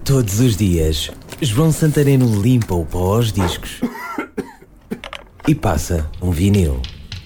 Todos os dias, João Santareno limpa o pó aos discos e passa um vinil.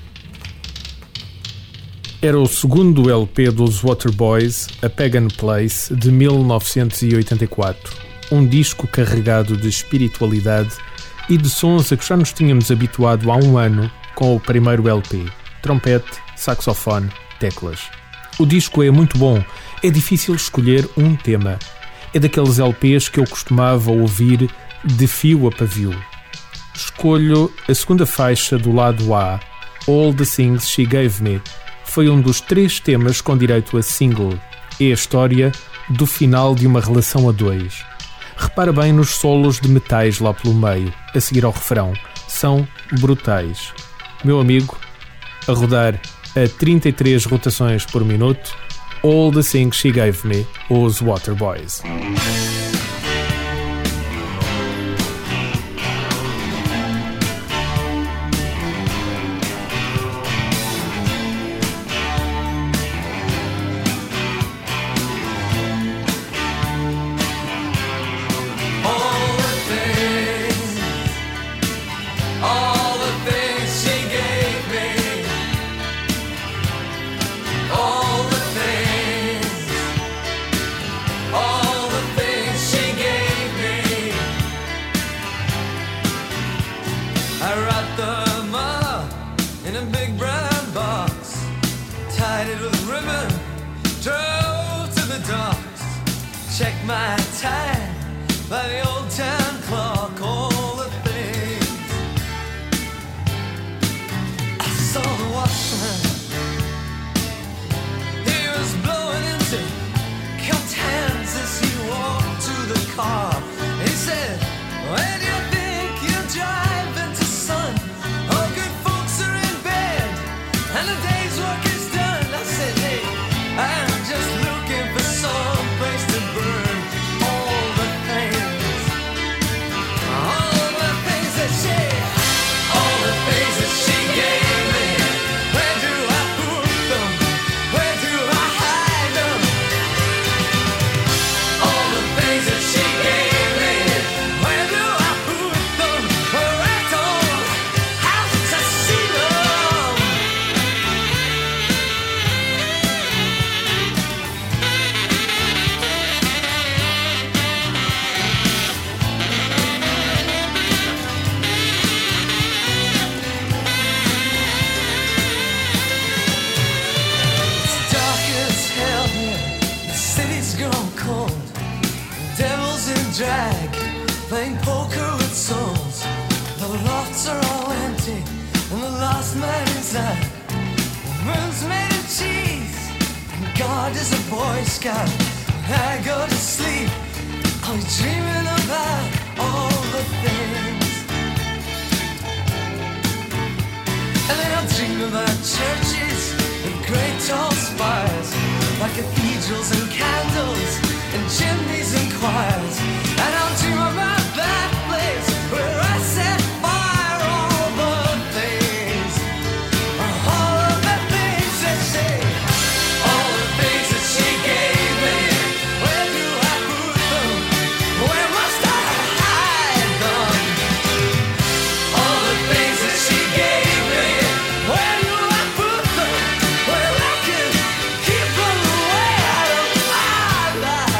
Era o segundo LP dos Waterboys, A Pagan Place, de 1984. Um disco carregado de espiritualidade e de sons a que já nos tínhamos habituado há um ano com o primeiro LP. Trompete, saxofone, teclas. O disco é muito bom, é difícil escolher um tema. É daqueles LPs que eu costumava ouvir de fio a pavio. Escolho a segunda faixa do lado A, All the Things She Gave Me. Foi um dos 3 temas com direito a single. É a história do final de uma relação a 2. Repara bem nos solos de metais lá pelo meio, a seguir ao refrão. São brutais. Meu amigo, a rodar a 33 rotações por minuto, All the Things She Gave Me, os Waterboys. I wrapped them up in a big brown box, tied it with ribbon, drove to the docks, checked my time by the old town clock, all the things. I saw the watchman, he was blowing into cupped hands as he walked to the car. He said, "Where do you think you're driving to, son? All good folks are in bed and the day's work is done." I said, "Hey, I'm just looking for some place to burn all the things that she gave me. Where do I put them? Where do I hide them? All the things that she gave me. Where do I put them? Where I don't have to see them." It's dark as hell here, the city's grown cold. Devils in drag, playing poker with souls. The lofts are all empty, and the last man inside. The moon's made of cheese, and God is a Boy Scout. I go to sleep, I'm dreaming about all the things. And then I'll dream about churches with great tall spires, like cathedrals and candles and chimneys and choirs. And I'll dream about that place where I set fire all the things. All of the things that she gave me. Where do I put them? Where must I hide them? All the things that she gave me. Where do I put them? Where I can keep them away out of my life.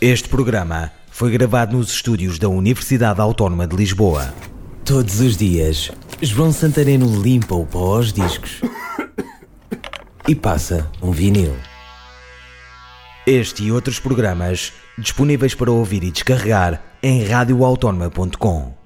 Este programa foi gravado nos estúdios da Universidade Autónoma de Lisboa. Todos os dias, João Santareno limpa o pó aos discos e passa um vinil. Este e outros programas disponíveis para ouvir e descarregar em radioautónoma.com.